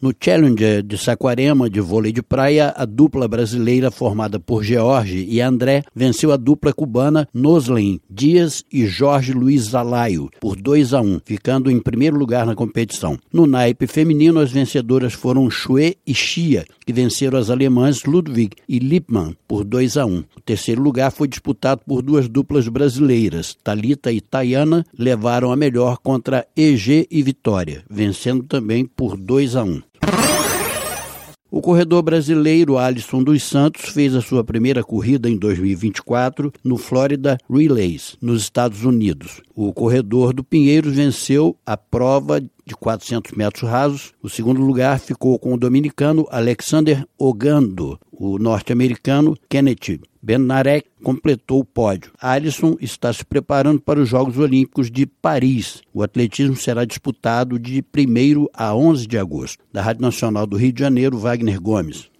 No Challenger de Saquarema, de vôlei de praia, a dupla brasileira formada por George e André venceu a dupla cubana Noslen Dias e Jorge Luiz Zalaio por 2-1, ficando em primeiro lugar na competição. No naipe feminino, as vencedoras foram Xue e Xia, que venceram as alemãs Ludwig e Lippmann por 2-1. O terceiro lugar foi disputado por duas duplas brasileiras. Thalita e Tayana levaram a melhor contra EG e Vitória, vencendo também por 2-1. O corredor brasileiro Alisson dos Santos fez a sua primeira corrida em 2024 no Florida Relays, nos Estados Unidos. O corredor do Pinheiros venceu a prova de 400 metros rasos. O segundo lugar ficou com o dominicano Alexander Ogando. O norte-americano Kenneth Benarek completou o pódio. Alisson está se preparando para os Jogos Olímpicos de Paris. O atletismo será disputado de 1º a 11 de agosto. Da Rádio Nacional do Rio de Janeiro, Wagner Gomes.